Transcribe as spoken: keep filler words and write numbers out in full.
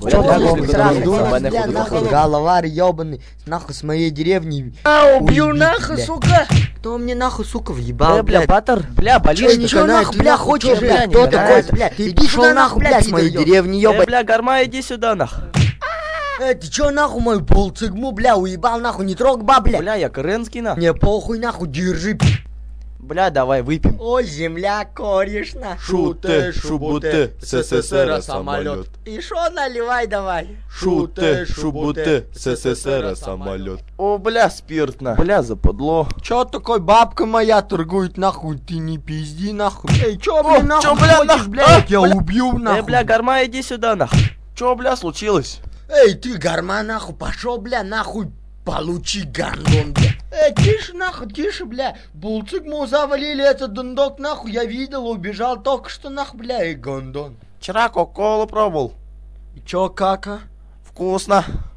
Головарь ебаный, нахуй с моей деревни. А, убью нахуй, сука! Кто мне нахуй, сука, въебал, бля, Батер, бля, болишь? Чё нахуй, бля, хочешь, бля, кто такой, бля? Ты иди сюда нахуй, бля, с моей деревни, ебать. Бля, Гарма, иди сюда, нахуй. Э, ты чё нахуй мою полцигму, бля, уебал нахуй, не трог ба, бля. Бля, я Каренский, нахуй. Не похуй нахуй, держи. Бля, давай выпьем. О, земля, кореш, нахуй. Шуте, шубуте, СССР самолет. И шо наливай давай. Шуте, шубуте, СССР самолет. О, бля, спирт, нахуй. Бля, западло. Чё такой бабка моя торгует, нахуй, ты не пизди, нахуй. Эй, чё, бля, нахуй, чё, бля, хочешь, нахуй, блядь, я бля. убью, нахуй. Эй, бля, Гарма, иди сюда, нахуй. Чё, бля, случилось? Эй, ты, Гарма, нахуй, пошел, бля, нахуй, получи гандон, бля. Эй, тише, нахуй, тише, бля. Булцыгму завалили этот дундок, нахуй, я видел, убежал только что, нахуй, бля, и гандон. Вчера кока-колу пробовал. И чё, кака? Вкусно.